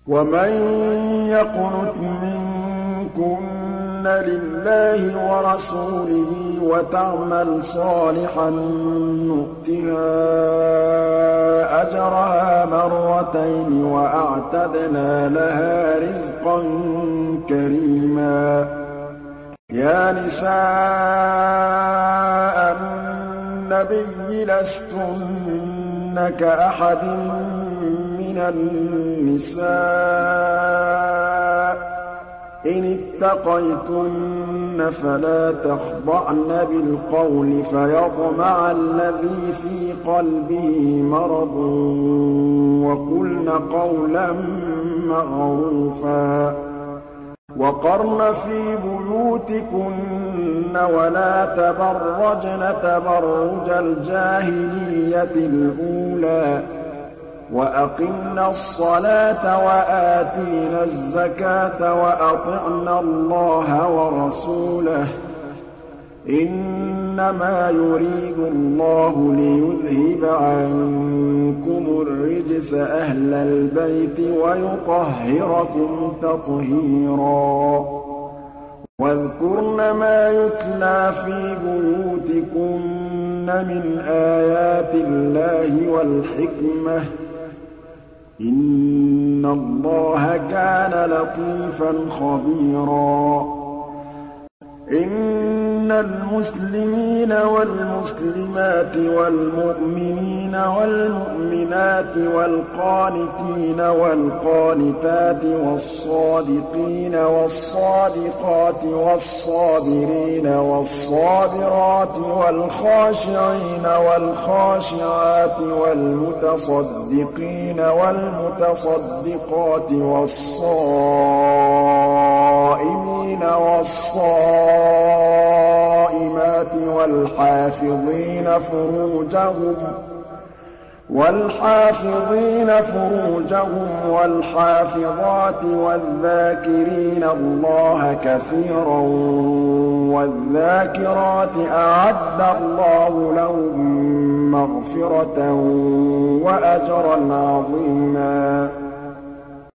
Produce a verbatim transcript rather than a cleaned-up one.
وَمَن يَقْنُتْ مِنكُنَّ لِلَّهِ وَرَسُولِهِ وَتَعْمَلْ صَالِحًا نُّؤْتِهَا أَجْرَهَا مَرَّتَيْنِ وَأَعْتَدْنَا لَهَا رِزْقًا كَرِيمًا. يَا نِسَاءَ النَّبِيِّ لَسْتُنَّ كَأَحَدٍ مِّنَ النِّسَاءِ إِنِ اتَّقَيْتُنَّ فَلَا تَخْضَعْنَ بِالْقَوْلِ فَيَطْمَعَ الَّذِي فِي قَلْبِهِ مَرَضٌ وَقُلْنَ قَوْلًا مَّعْرُوفًا. وَقَرْنَ فِي بُيُوتِكُنَّ وَلَا تَبَرَّجْنَ تَبَرُّجَ الْجَاهِلِيَّةِ الْأُولَىٰ وَأَقِمْنَ الصَّلَاةَ وَآتِينَ الزَّكَاةَ وَأَطِعْنَ اللَّهَ وَرَسُولَهُ ۚ إِنَّمَا يُرِيدُ اللَّهُ لِيُذْهِبَ عَنكُمُ الرِّجْسَ أَهْلَ الْبَيْتِ وَيُطَهِّرَكُمْ تَطْهِيرًا. وَاذْكُرْنَ مَا يُتْلَىٰ فِي بُيُوتِكُنَّ مِنْ آيَاتِ اللَّهِ وَالْحِكْمَةِ ۚ إِنَّ اللَّهَ كَانَ لَطِيفًا خَبِيرًا. إِنَّ الْمُسْلِمِينَ وَالْمُسْلِمَاتِ وَالْمُؤْمِنِينَ وَالْمُؤْمِنَاتِ وَالْقَانِتِينَ وَالْقَانِتَاتِ وَالصَّادِقِينَ وَالصَّادِقَاتِ وَالصَّابِرِينَ وَالصَّابِرَاتِ وَالْخَاشِعِينَ وَالْخَاشِعَاتِ وَالْمُتَصَدِّقِينَ وَالْمُتَصَدِّقَاتِ وَالصَّائِمِينَ وَالصَّائِمَاتِ وَالْحَافِظِينَ فُرُوجَهُمْ وَالْحَافِظِينَ فُرُوجَهُمْ وَالْحَافِظَاتِ وَالذَّاكِرِينَ اللَّهَ كَثِيرًا وَالذَّاكِرَاتِ أَعَدَّ اللَّهُ لَهُم مَّغْفِرَةً وَأَجْرًا عَظِيمًا.